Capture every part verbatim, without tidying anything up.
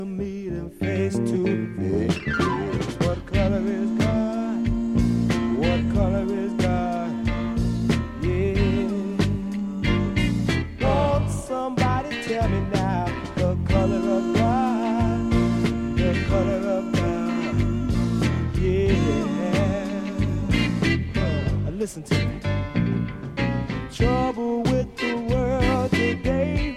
Meeting face to face. What color is God? What color is God? Yeah. Won't somebody tell me now the color of God? The color of God. Yeah. Uh, listen to me. Trouble with the world today.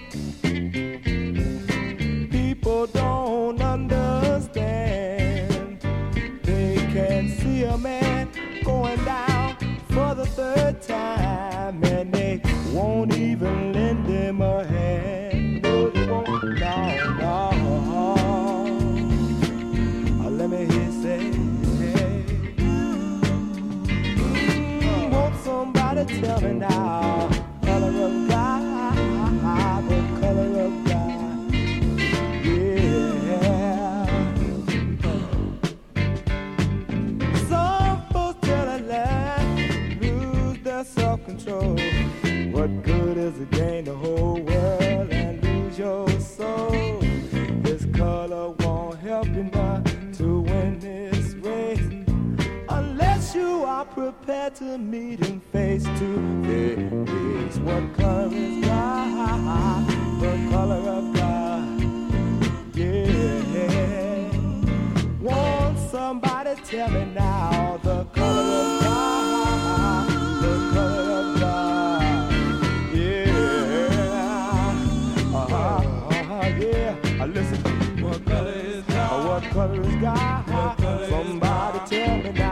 People don't understand. They can see a man going down for the third time, and they won't even lend him a hand. No, they won't. No, no. Uh, let me hear you say, mm, won't somebody tell me now? Color of God, the color of God. Self-control. What good is it gain the whole world and lose your soul? This color won't help you none to win this race unless you are prepared to meet him face to face. What color is God? The color of God. Yeah. Won't somebody tell me now the color of God? The color of God, yeah, uh-huh, uh-huh, yeah. Uh, listen, what color is God? What color is God? Somebody tell me now.